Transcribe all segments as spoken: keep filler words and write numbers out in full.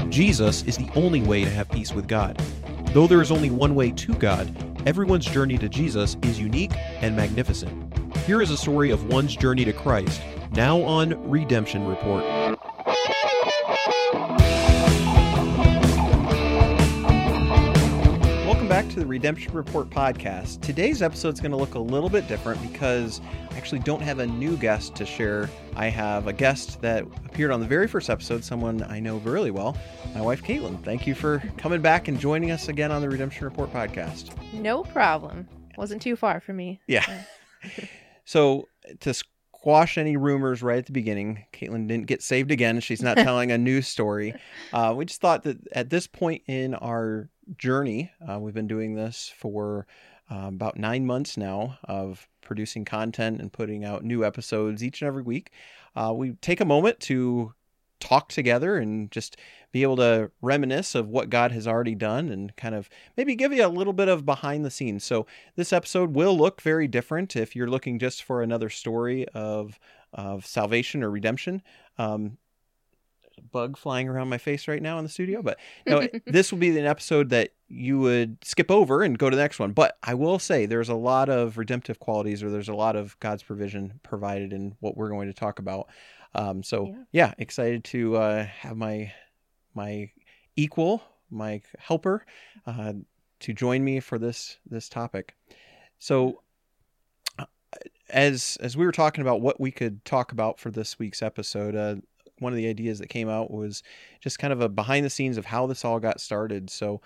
Jesus is the only way to have peace with God. Though there is only one way to God, everyone's journey to Jesus is unique and magnificent. Here is a story of one's journey to Christ, now on Redemption Report. Welcome back to the Redemption Report podcast. Today's episode is going to look a little bit different because I actually don't have a new guest to share. I have a guest that appeared on the very first episode, someone I know really well, my wife, Caitlin. Thank you for coming back and joining us again on the Redemption Report podcast. No problem. Wasn't too far for me. Yeah. So to squash any rumors right at the beginning, Caitlin didn't get saved again. She's not telling a news story. Uh, we just thought that at this point in our journey, uh, we've been doing this for uh, about nine months now of producing content and putting out new episodes each and every week. Uh, we take a moment to talk together and just be able to reminisce of what God has already done and kind of maybe give you a little bit of behind the scenes. So this episode will look very different if you're looking just for another story of of salvation or redemption. Um, there's a bug flying around my face right now in the studio, but no, this will be an episode that you would skip over and go to the next one. But I will say there's a lot of redemptive qualities, or there's a lot of God's provision provided in what we're going to talk about. Um, so yeah. yeah, excited to uh, have my my equal, my helper, uh, to join me for this this topic. So uh, as as we were talking about what we could talk about for this week's episode, uh, one of the ideas that came out was just kind of a behind the scenes of how this all got started. So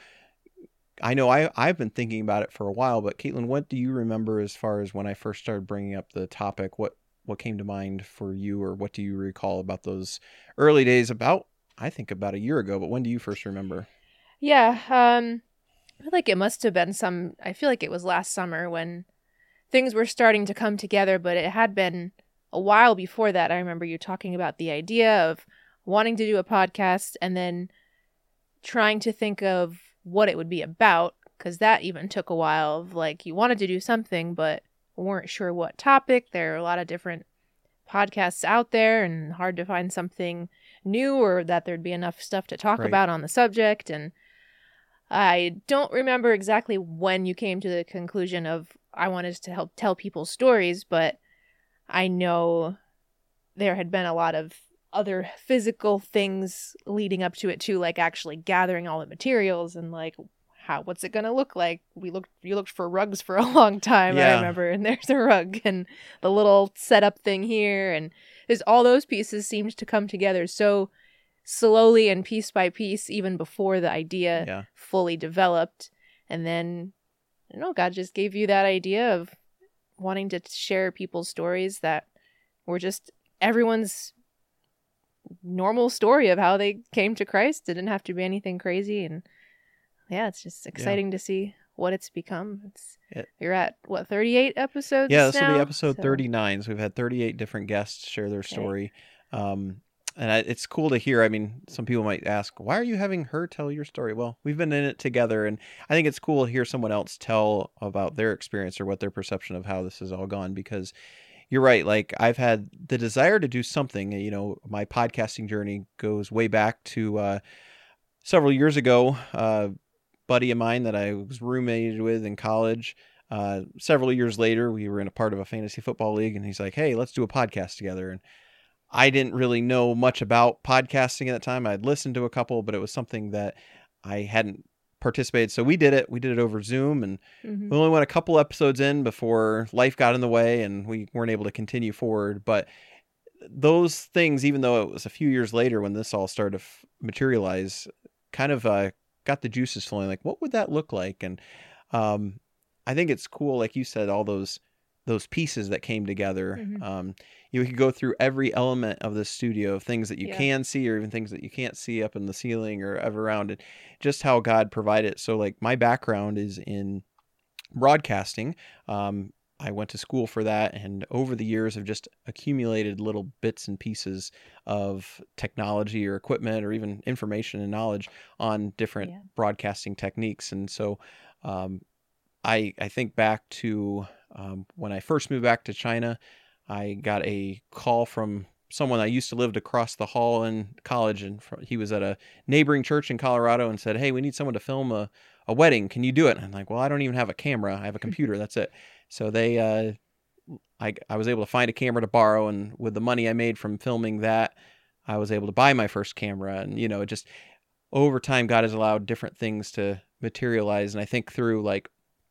I know I, I've been thinking about it for a while, but Caitlin, what do you remember as far as when I first started bringing up the topic? What what came to mind for you, or what do you recall about those early days? About, I think about a year ago, but when do you first remember? Yeah, um, I feel like it must have been some, I feel like it was last summer when things were starting to come together, but it had been a while before that. I remember you talking about the idea of wanting to do a podcast and then trying to think of what it would be about, because that even took a while of like, you wanted to do something, but weren't sure what topic. There are a lot of different podcasts out there and hard to find something new or that there'd be enough stuff to talk Right. about on the subject. And I don't remember exactly when you came to the conclusion of I wanted to help tell people stories, but I know there had been a lot of other physical things leading up to it too, like actually gathering all the materials and like, how, what's it going to look like? We looked, you looked for rugs for a long time, Yeah. I remember, and there's a rug and the little setup thing here. And there's all those pieces seemed to come together so slowly and piece by piece, even before the idea Yeah. fully developed. And then, I don't know, God just gave you that idea of wanting to share people's stories that were just everyone's normal story of how they came to Christ. It didn't have to be anything crazy. And yeah, it's just exciting yeah. to see what it's become. It's it, You're at, what, thirty-eight episodes Yeah, this now? will be episode so. thirty-nine. So we've had thirty-eight different guests share their story. Okay. Um, and I, it's cool to hear. I mean, some people might ask, why are you having her tell your story? Well, we've been in it together, and I think it's cool to hear someone else tell about their experience or what their perception of how this has all gone, because you're right. Like, I've had the desire to do something. You know, my podcasting journey goes way back to uh, several years ago. Uh, buddy of mine that I was roommated with in college. Uh, several years later, we were in a part of a fantasy football league, and he's like, hey, let's do a podcast together. And I didn't really know much about podcasting at that time. I'd listened to a couple, but it was something that I hadn't participated. So we did it. We did it over Zoom, and mm-hmm. we only went a couple episodes in before life got in the way and we weren't able to continue forward. But those things, even though it was a few years later when this all started to f- materialize, kind of uh, got the juices flowing. Like, what would that look like? And um, I think it's cool, like you said, all those those pieces that came together. Mm-hmm. Um, you could go through every element of the studio, things that you yeah. can see, or even things that you can't see up in the ceiling or ever around it. Just how God provided it. So, like, my background is in broadcasting. Um, I went to school for that, and over the years have just accumulated little bits and pieces of technology or equipment or even information and knowledge on different yeah. broadcasting techniques. And so um, I I think back to um, when I first moved back to China, I got a call from someone I used to live across the hall in college, and fr- he was at a neighboring church in Colorado and said, "Hey, we need someone to film a, a wedding. Can you do it?" And I'm like, "Well, I don't even have a camera. I have a computer. That's it." So they, uh, I, I was able to find a camera to borrow, and with the money I made from filming that, I was able to buy my first camera. And, you know, it just over time, God has allowed different things to materialize. And I think through like,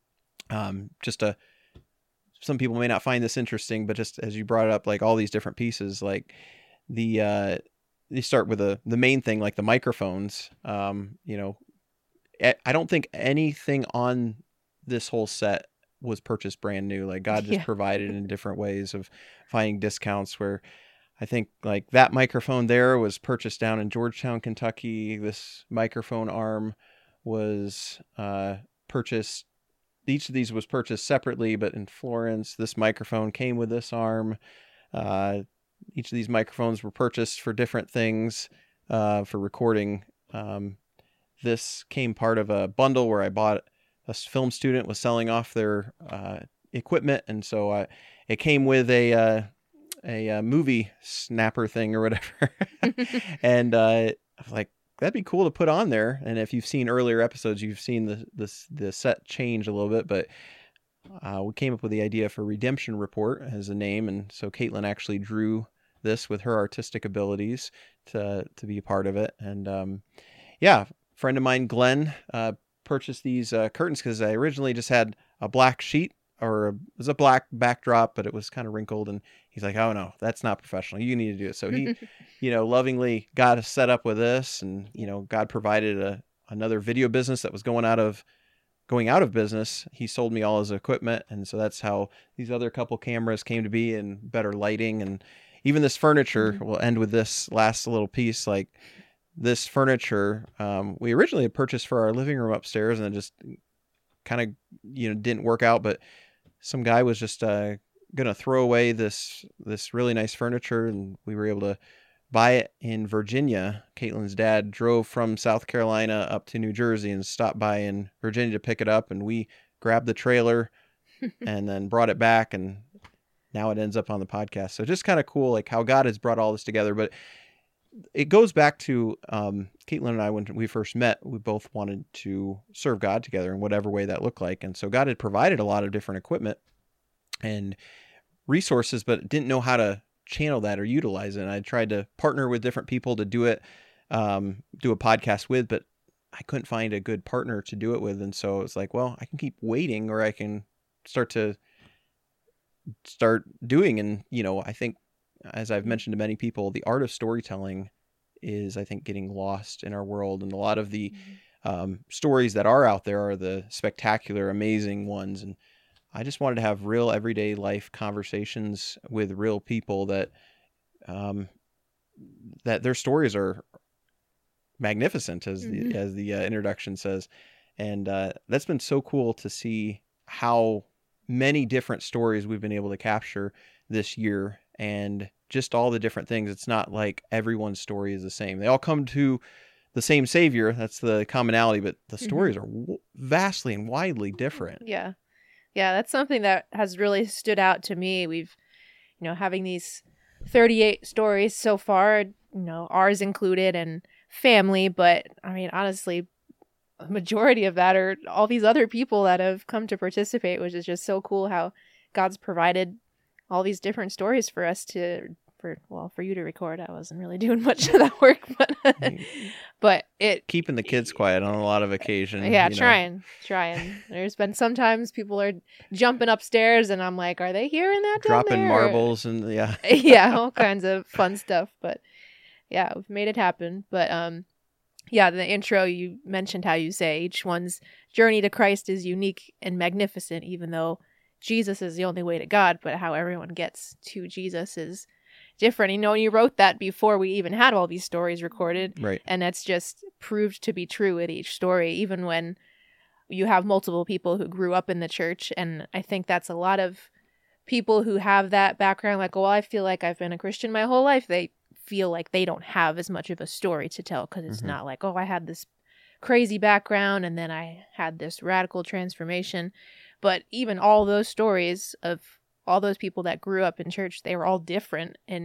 um, just a, some people may not find this interesting, but just as you brought it up, like all these different pieces, like the, uh, you start with the, the main thing, like the microphones, um, you know, I don't think anything on this whole set was purchased brand new. Like God just Yeah. provided in different ways of finding discounts, where I think like that microphone there was purchased down in Georgetown, Kentucky. This microphone arm was uh, purchased. Each of these was purchased separately, but in Florence. This microphone came with this arm. Uh, each of these microphones were purchased for different things, uh, for recording. Um, this came part of a bundle where I bought, a film student was selling off their uh, equipment, and so I, it came with a uh, a, uh movie snapper thing or whatever. And uh, I was like, that'd be cool to put on there. And if you've seen earlier episodes, you've seen the the, the set change a little bit, but uh, we came up with the idea for Redemption Report as a name, and so Caitlin actually drew this with her artistic abilities to to be a part of it. And um, yeah, friend of mine, Glenn, uh, purchased these uh, curtains because I originally just had a black sheet, or a, it was a black backdrop, but it was kind of wrinkled. And he's like, "Oh no, that's not professional. You need to do it." So he, you know, lovingly got us set up with this, and you know, God provided a another video business that was going out of going out of business. He sold me all his equipment, and so that's how these other couple cameras came to be, and better lighting, and even this furniture. Mm-hmm. We'll end with this last little piece, like. This furniture, um, we originally had purchased for our living room upstairs, and it just kind of, you know, didn't work out. But some guy was just uh, going to throw away this this really nice furniture, and we were able to buy it in Virginia. Caitlin's dad drove from South Carolina up to New Jersey and stopped by in Virginia to pick it up, and we grabbed the trailer and then brought it back, and now it ends up on the podcast. So just kind of cool, like how God has brought all this together. But it goes back to um, Caitlin and I, when we first met, we both wanted to serve God together in whatever way that looked like. And so God had provided a lot of different equipment and resources, but didn't know how to channel that or utilize it. And I tried to partner with different people to do it, um, do a podcast with, but I couldn't find a good partner to do it with. And so it's like, well, I can keep waiting, or I can start to start doing. And, you know, I think, as I've mentioned to many people, the art of storytelling is, I think, getting lost in our world. And a lot of the mm-hmm. um, stories that are out there are the spectacular, amazing ones. And I just wanted to have real everyday life conversations with real people that, um, that their stories are magnificent, as mm-hmm. the, as the uh, introduction says. And uh, that's been so cool to see how many different stories we've been able to capture this year, and just all the different things. It's not like everyone's story is the same. They all come to the same Savior. That's the commonality, but the stories mm-hmm. are w- vastly and widely different. Yeah. Yeah. That's something that has really stood out to me. We've, you know, having these thirty-eight stories so far, you know, ours included, and family. But I mean, honestly, a majority of that are all these other people that have come to participate, which is just so cool how God's provided all these different stories for us to, for, well, for you to record. I wasn't really doing much of that work, but, but it. Keeping the kids quiet on a lot of occasions. Yeah, you trying, know. trying. There's been sometimes people are jumping upstairs and I'm like, are they hearing that down Dropping there? marbles and yeah. Yeah, all kinds of fun stuff. But yeah, we've made it happen. But um, yeah, the intro, you mentioned how you say each one's journey to Christ is unique and magnificent, even though Jesus is the only way to God, but how everyone gets to Jesus is different. You know, you wrote that before we even had all these stories recorded. Right. And that's just proved to be true with each story, even when you have multiple people who grew up in the church. And I think that's a lot of people who have that background, like, well, I feel like I've been a Christian my whole life. They feel like they don't have as much of a story to tell, because it's mm-hmm. not like, oh, I had this crazy background and then I had this radical transformation. But even all those stories of all those people that grew up in church, they were all different. And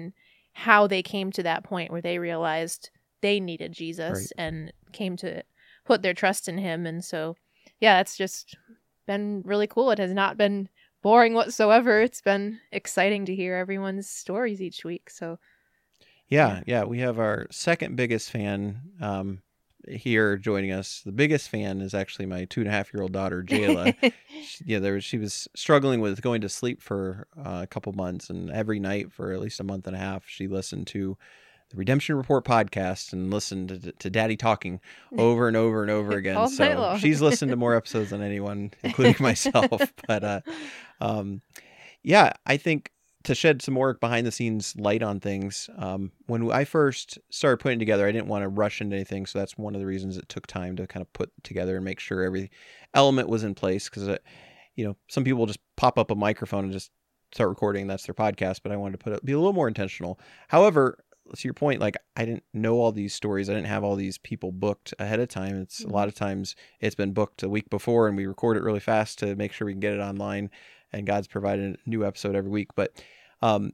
how they came to that point where they realized they needed Jesus Right. and came to put their trust in him. And so, yeah, that's just been really cool. It has not been boring whatsoever. It's been exciting to hear everyone's stories each week. So, Yeah, Yeah. yeah, we have our second biggest fan um, here joining us. The biggest fan is actually my two and a half year old daughter, Jayla. She, yeah, there was, she was struggling with going to sleep for uh, a couple months, and every night for at least a month and a half, she listened to the Redemption Report podcast and listened to, to Daddy talking over and over and over again. All night So long. she's listened to more episodes than anyone, including myself. But uh, um, yeah, I think to shed some more behind the scenes light on things, um, when I first started putting it together, I didn't want to rush into anything. So that's one of the reasons it took time to kind of put together and make sure every element was in place. Because, you know, some people just pop up a microphone and just start recording. That's their podcast. But I wanted to put it, be a little more intentional. However, to your point, like I didn't know all these stories. I didn't have all these people booked ahead of time. It's Mhm. a lot of times it's been booked a week before and we record it really fast to make sure we can get it online, and God's provided a new episode every week. But um,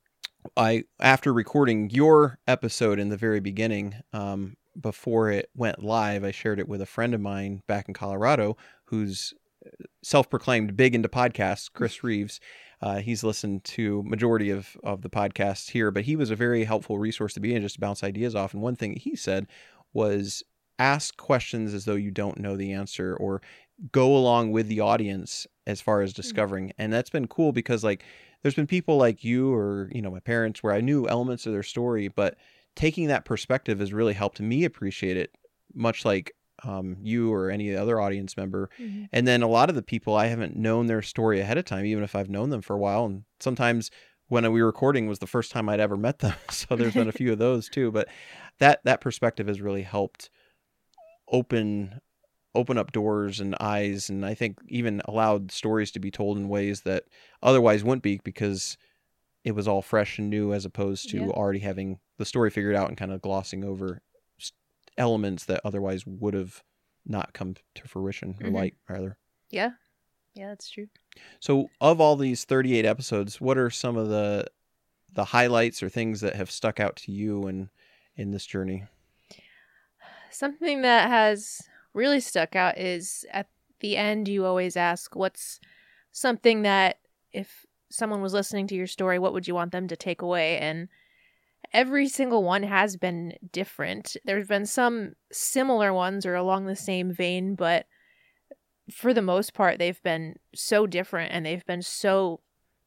I, after recording your episode in the very beginning, um, before it went live, I shared it with a friend of mine back in Colorado who's self-proclaimed big into podcasts, Chris Reeves. Uh, he's listened to majority of, of the podcasts here, but he was a very helpful resource to be in just to bounce ideas off. And one thing he said was ask questions as though you don't know the answer, or go along with the audience as far as discovering. And that's been cool because like there's been people like you or, you know, my parents where I knew elements of their story, but taking that perspective has really helped me appreciate it, much like um, you or any other audience member. Mhm. And then a lot of the people, I haven't known their story ahead of time, even if I've known them for a while. And sometimes when we were recording was the first time I'd ever met them. So there's been a few of those too. But that that perspective has really helped open open up doors and eyes, and I think even allowed stories to be told in ways that otherwise wouldn't be, because it was all fresh and new, as opposed to Yeah. already having the story figured out and kind of glossing over s- elements that otherwise would have not come to fruition, or Mhm. light rather. Yeah. Yeah, that's true. So of all these thirty-eight episodes, what are some of the the highlights or things that have stuck out to you in in this journey? Something that has really stuck out is at the end, you always ask, what's something that if someone was listening to your story, what would you want them to take away? And every single one has been different. There's been some similar ones or along the same vein, but for the most part, they've been so different and they've been so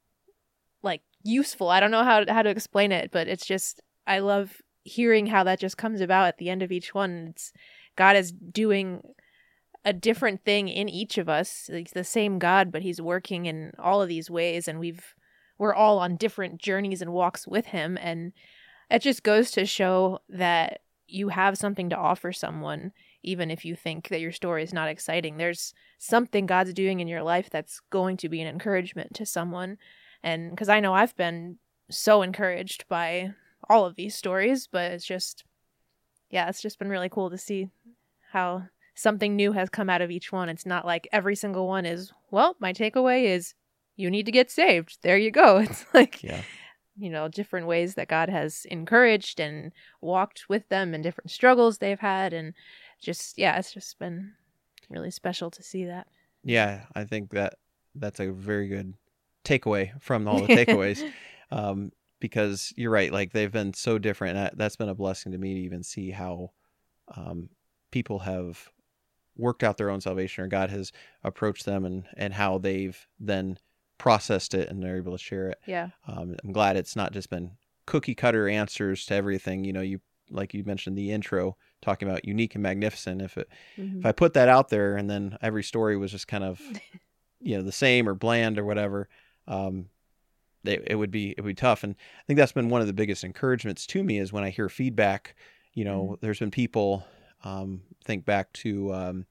like useful. I don't know how how to explain it, but it's just I love hearing how that just comes about at the end of each one. It's God is doing a different thing in each of us. It's the same God, but he's working in all of these ways, and we've we're all on different journeys and walks with him, and it just goes to show that you have something to offer someone, even if you think that your story is not exciting. There's something God's doing in your life that's going to be an encouragement to someone. And because I know I've been so encouraged by all of these stories, but it's just, yeah, it's just been really cool to see how something new has come out of each one. It's not like every single one is, well, my takeaway is you need to get saved. There you go. It's like, Yeah. you know, different ways that God has encouraged and walked with them and different struggles they've had. And just, yeah, it's just been really special to see that. Yeah, I think that that's a very good takeaway from all the takeaways. Um, because you're right, like they've been so different. That, that's been a blessing to me to even see how um, people have worked out their own salvation, or God has approached them, and, and how they've then processed it and they're able to share it. Yeah. Um, I'm glad it's not just been cookie cutter answers to everything. You know, you like you mentioned the intro talking about unique and magnificent. If it, Mm-hmm. if I put that out there and then every story was just kind of, you know, the same or bland or whatever, um, it, it would be, it would be tough. And I think that's been one of the biggest encouragements to me is when I hear feedback. You know, Mm-hmm. there's been people, um, think back to um,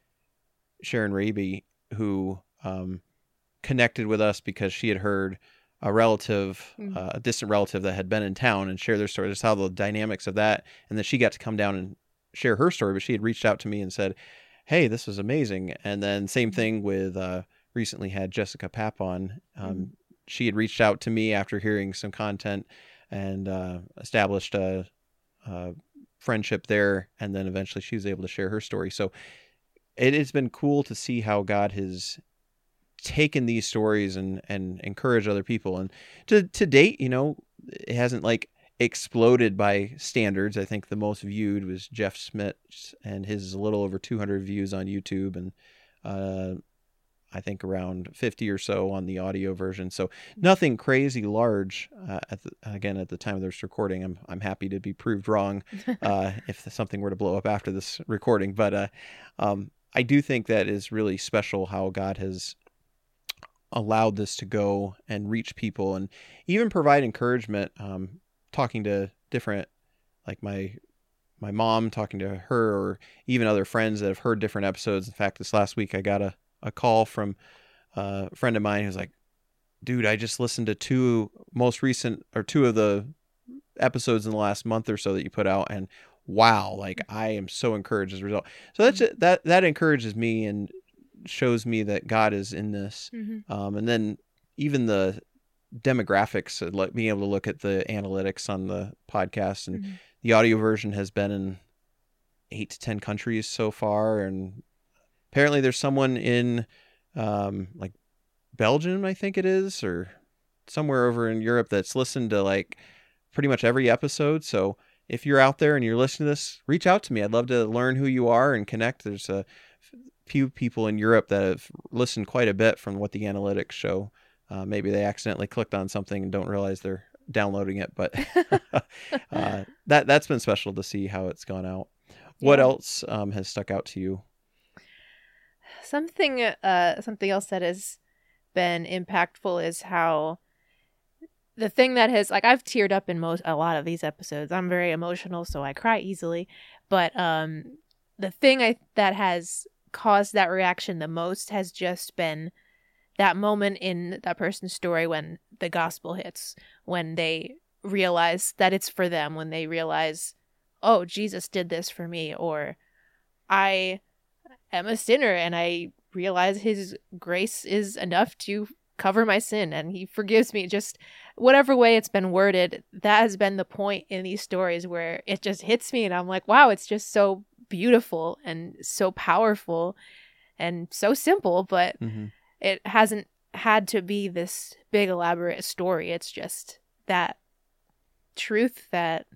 Sharon Raby, who um, connected with us because she had heard a relative, Mhm. uh, a distant relative that had been in town and share their story, just how the dynamics of that. And then she got to come down and share her story, but she had reached out to me and said, hey, this was amazing. And then same Mhm. thing with, uh, recently had Jessica Papp on. Um, Mhm. She had reached out to me after hearing some content and uh, established a, a friendship there. And then eventually she was able to share her story. So it has been cool to see how God has taken these stories and, and encouraged other people. And to, to date, you know, it hasn't like exploded by standards. I think the most viewed was Jeff Schmidt's, and his is a little over two hundred views on YouTube, and uh, I think around fifty or so on the audio version. So nothing crazy large. Uh, at the, again, at the time of this recording, I'm I'm happy to be proved wrong uh, if something were to blow up after this recording. But uh, um, I do think that is really special how God has allowed this to go and reach people and even provide encouragement. Um, talking to different, like my my mom, talking to her, or even other friends that have heard different episodes. In fact, this last week I got a, a call from a friend of mine who's like, dude, I just listened to two most recent or two of the episodes in the last month or so that you put out, and wow, like I am so encouraged as a result. So that's that that encourages me and shows me that God is in this. Mm-hmm. Um, and then even the demographics, like being able to look at the analytics on the podcast, and mm-hmm. the audio version has been in eight to ten countries so far, and apparently there's someone in um, like Belgium, I think it is, or somewhere over in Europe that's listened to like pretty much every episode. So if you're out there and you're listening to this, reach out to me. I'd love to learn who you are and connect. There's a few people in Europe that have listened quite a bit from what the analytics show. Uh, maybe they accidentally clicked on something and don't realize they're downloading it, but uh, that that's been special to see how it's gone out. What yeah. else um, has stuck out to you? Something, uh, something else that has been impactful is how the thing that has, like, I've teared up in most a lot of these episodes. I'm very emotional, so I cry easily. But um, the thing I that has caused that reaction the most has just been that moment in that person's story when the gospel hits, when they realize that it's for them, when they realize, oh, Jesus did this for me, or I am a sinner and I realize his grace is enough to cover my sin and he forgives me. Just whatever way it's been worded, that has been the point in these stories where it just hits me and I'm like, wow, it's just so beautiful and so powerful and so simple, but mm-hmm. it hasn't had to be this big elaborate story. It's just that truth that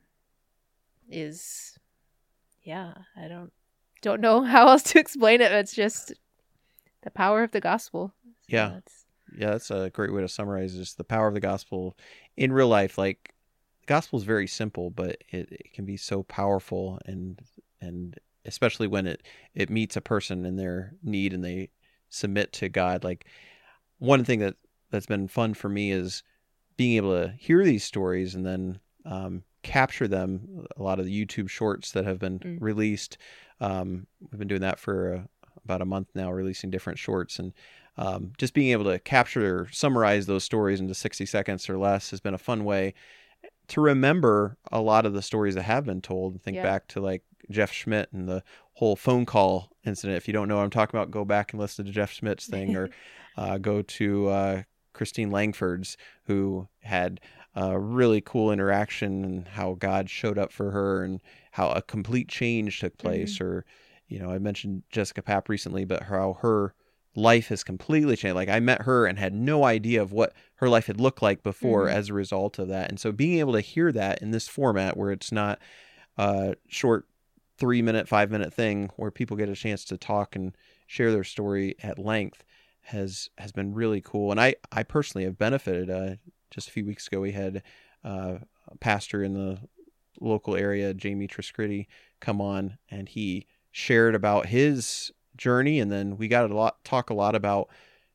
is, yeah, I don't don't know how else to explain it. It's just the power of the gospel. So yeah. That's... Yeah, that's a great way to summarize this. The power of the gospel in real life. Like, the gospel is very simple, but it, it can be so powerful, and and especially when it, it meets a person in their need and they submit to God. Like, one thing that, that's been fun for me is being able to hear these stories and then um, capture them. A lot of the YouTube shorts that have been mm. released. Um, we've been doing that for uh, about a month now, releasing different shorts, and um, just being able to capture or summarize those stories into sixty seconds or less has been a fun way to remember a lot of the stories that have been told. And think yeah. back to like Jeff Schmidt and the whole phone call incident. If you don't know what I'm talking about, go back and listen to Jeff Schmidt's thing, or uh, go to uh, Christine Langford's, who had a really cool interaction and how God showed up for her and how a complete change took place. Mm-hmm. Or, you know, I mentioned Jessica Papp recently, but how her life has completely changed. Like, I met her and had no idea of what her life had looked like before mm-hmm. as a result of that. And so being able to hear that in this format where it's not a short three minute, five minute thing where people get a chance to talk and share their story at length has, has been really cool. And I, I personally have benefited. Uh, just a few weeks ago, we had uh, a pastor in the local area, Jamie Triscritti, come on, and he shared about his journey, and then we got a lot talk a lot about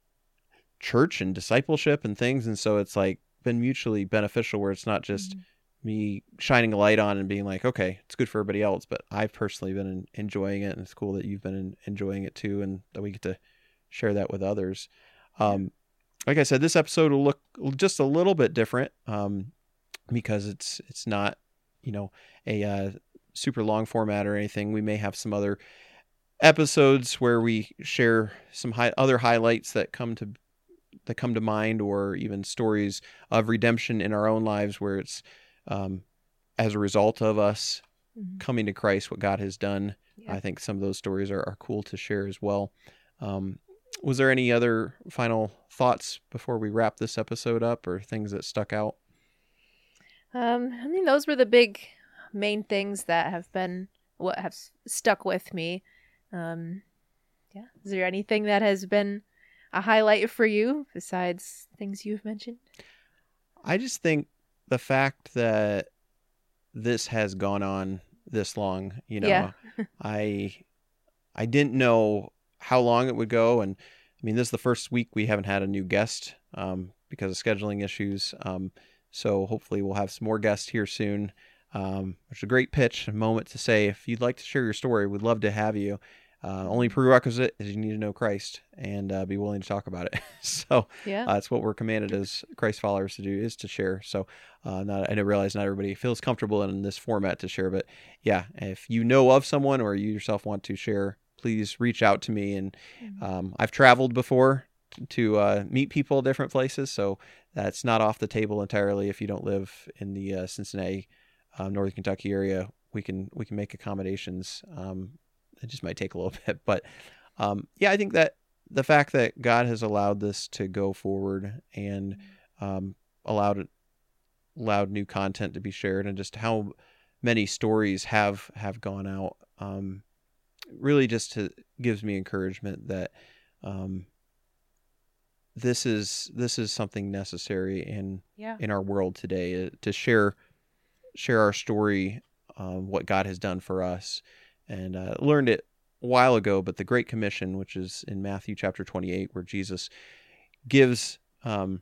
church and discipleship and things, and so it's like been mutually beneficial where it's not just mm-hmm. me shining a light on and being like, okay, it's good for everybody else, but I've personally been enjoying it, and it's cool that you've been enjoying it too, and that we get to share that with others. Um, like I said, this episode will look just a little bit different um, because it's it's not, you know, a uh, super long format or anything. We may have some other episodes where we share some high, other highlights that come to that come to mind, or even stories of redemption in our own lives where it's um, as a result of us Mhm. coming to Christ, what God has done. Yeah. I think some of those stories are, are cool to share as well. Um, was there any other final thoughts before we wrap this episode up, or things that stuck out? Um, I mean, those were the big main things that have been what have s- stuck with me. Um, yeah. Is there anything that has been a highlight for you besides things you've mentioned? I just think the fact that this has gone on this long, you Yeah. know, I I didn't know how long it would go, and I mean, this is the first week we haven't had a new guest um, because of scheduling issues. Um, so hopefully we'll have some more guests here soon. Um, which is a great pitch, a moment to say, if you'd like to share your story, we'd love to have you. Uh, only prerequisite is you need to know Christ and uh, be willing to talk about it. so Yeah. uh, that's what we're commanded as Christ followers to do, is to share. So uh, not, I didn't realize not everybody feels comfortable in this format to share, but yeah, if you know of someone or you yourself want to share, please reach out to me. And Mhm. um, I've traveled before t- to uh, meet people at different places, so that's not off the table entirely. If you don't live in the uh, Cincinnati, uh, Northern Kentucky area, we can we can make accommodations. Um, it just might take a little bit, but um, yeah, I think that the fact that God has allowed this to go forward and um, allowed allowed new content to be shared, and just how many stories have have gone out, um, really just to, gives me encouragement that um, this is this is something necessary in Yeah. in our world today, uh, to share share our story, um, what God has done for us. And uh, learned it a while ago, but the Great Commission, which is in Matthew chapter twenty-eight, where Jesus gives um,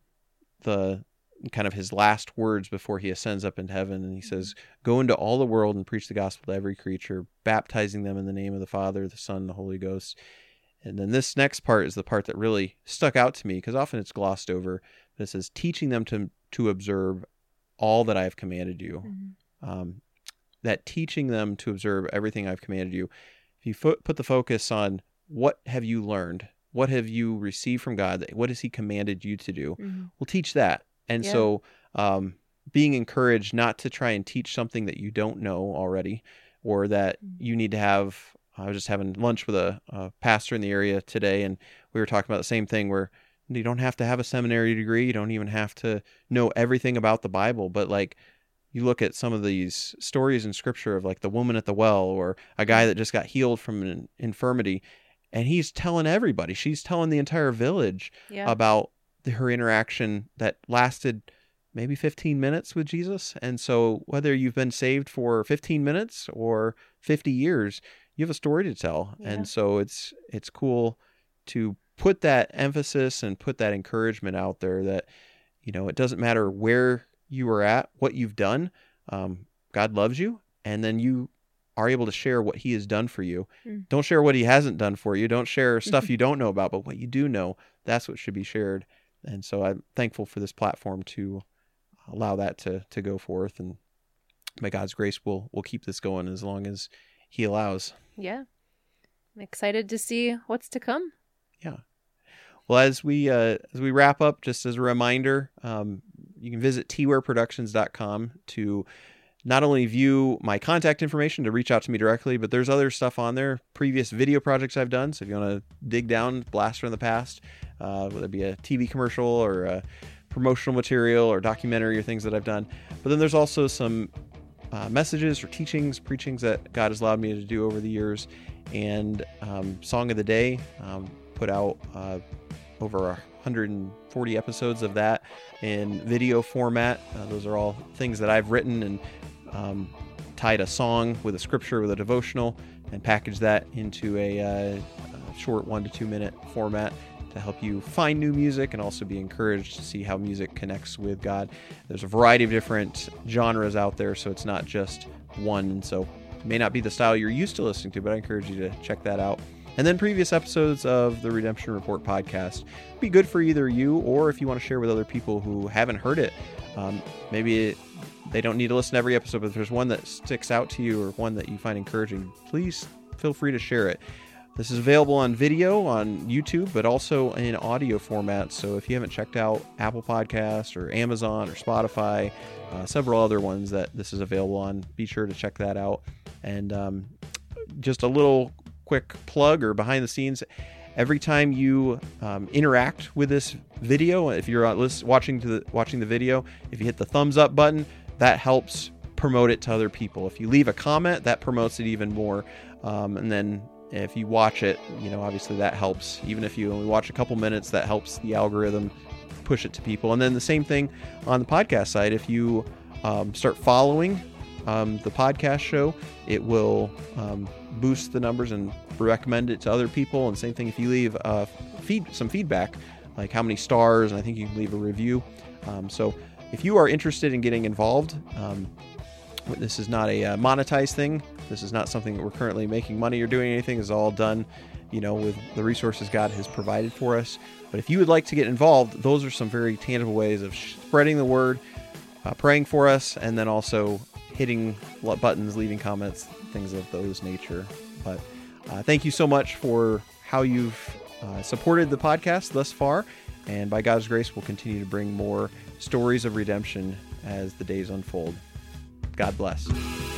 the kind of his last words before he ascends up into heaven, and he says, "Go into all the world and preach the gospel to every creature, baptizing them in the name of the Father, the Son, and the Holy Ghost." And then this next part is the part that really stuck out to me, because often it's glossed over. But it says, "Teaching them to to observe all that I have commanded you." Mhm. Um, that teaching them to observe everything I've commanded you. If you fo- put the focus on what have you learned, what have you received from God, what has He commanded you to do, Mhm. we'll teach that. And Yeah. so, um, being encouraged not to try and teach something that you don't know already, or that Mhm. you need to have. I was just having lunch with a, a pastor in the area today, and we were talking about the same thing, where you don't have to have a seminary degree, you don't even have to know everything about the Bible, but like, you look at some of these stories in scripture of like the woman at the well, or a guy that just got healed from an infirmity, and he's telling everybody, she's telling the entire village Yeah. about the, her interaction that lasted maybe fifteen minutes with Jesus. And so whether you've been saved for fifteen minutes or fifty years, you have a story to tell. Yeah. And so it's it's cool to put that emphasis and put that encouragement out there that, you know, it doesn't matter where you are at, what you've done. Um, God loves you, and then you are able to share what He has done for you. Mm. Don't share what He hasn't done for you. Don't share stuff you don't know about, but what you do know, that's what should be shared. And so I'm thankful for this platform to allow that to to go forth, and by God's grace, we'll we'll keep this going as long as He allows. Yeah. I'm excited to see what's to come. Yeah. Well, as we uh, as we wrap up, just as a reminder, um, you can visit t ware productions dot com to not only view my contact information to reach out to me directly, but there's other stuff on there, previous video projects I've done. So if you want to dig down, blast from the past, uh, whether it be a T V commercial or a promotional material or documentary or things that I've done. But then there's also some uh, messages or teachings, preachings that God has allowed me to do over the years, and um, Song of the Day, um, put out uh, over one hundred forty episodes of that in video format. Uh, those are all things that I've written and um, tied a song with a scripture with a devotional and packaged that into a, uh, a short one to two minute format to help you find new music and also be encouraged to see how music connects with God. There's a variety of different genres out there, so it's not just one. And so it may not be the style you're used to listening to, but I encourage you to check that out. And then previous episodes of the Redemption Report podcast be good for either you, or if you want to share with other people who haven't heard it. Um, maybe it, they don't need to listen to every episode, but if there's one that sticks out to you or one that you find encouraging, please feel free to share it. This is available on video on YouTube, but also in audio format. So if you haven't checked out Apple Podcasts or Amazon or Spotify, uh, several other ones that this is available on, be sure to check that out. And um, just a little quick plug or behind the scenes. Every time you um, interact with this video, if you're uh, list, watching to the, watching the video, if you hit the thumbs up button, that helps promote it to other people. If you leave a comment, that promotes it even more. Um, and then if you watch it, you know, obviously that helps. Even if you only watch a couple minutes, that helps the algorithm push it to people. And then the same thing on the podcast side. If you um, start following um, the podcast show, it will um, boost the numbers and recommend it to other people. And same thing if you leave uh, feed some feedback, like how many stars, and I think you can leave a review. Um, so if you are interested in getting involved, um, this is not a uh, monetized thing. This is not something that we're currently making money or doing anything. It's all done, you know, with the resources God has provided for us. But if you would like to get involved, those are some very tangible ways of spreading the word, uh, praying for us, and then also hitting buttons, leaving comments, things of those nature. But uh, thank you so much for how you've uh, supported the podcast thus far. And by God's grace, we'll continue to bring more stories of redemption as the days unfold. God bless.